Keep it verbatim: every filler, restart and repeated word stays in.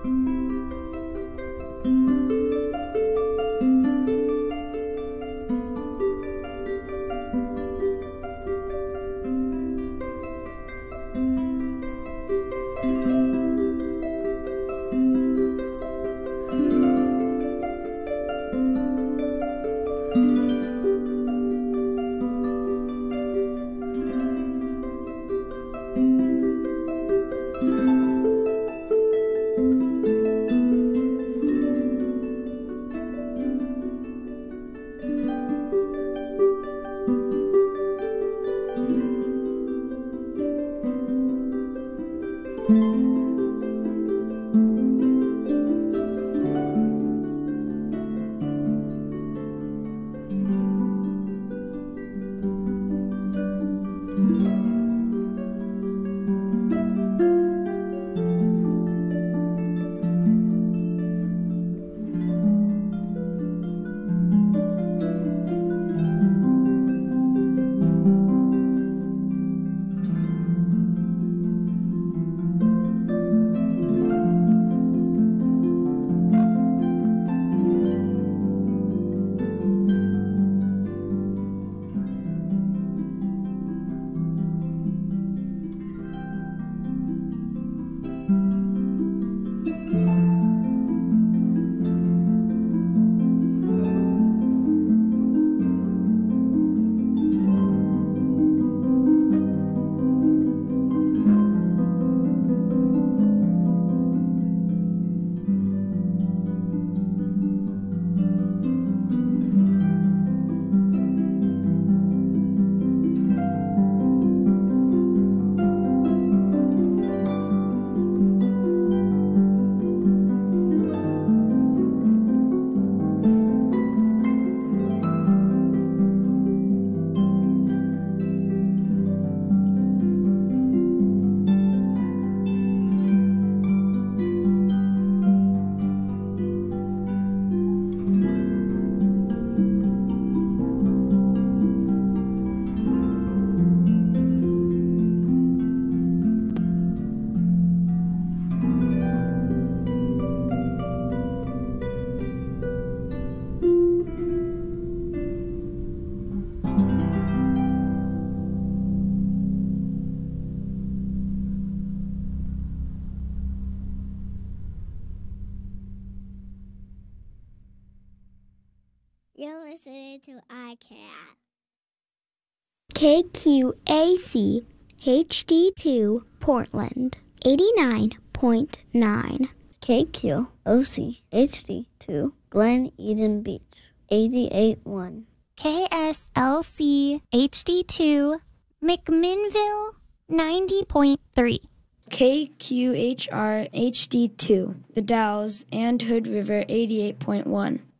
You're listening to I C A T. K Q A C H D two Portland, eighty-nine point nine. K Q O C H D two Glen Eden Beach, eighty-eight point one. K S L C H D two McMinnville, ninety point three. K Q H R H D two The Dalles and Hood River, eighty-eight point one.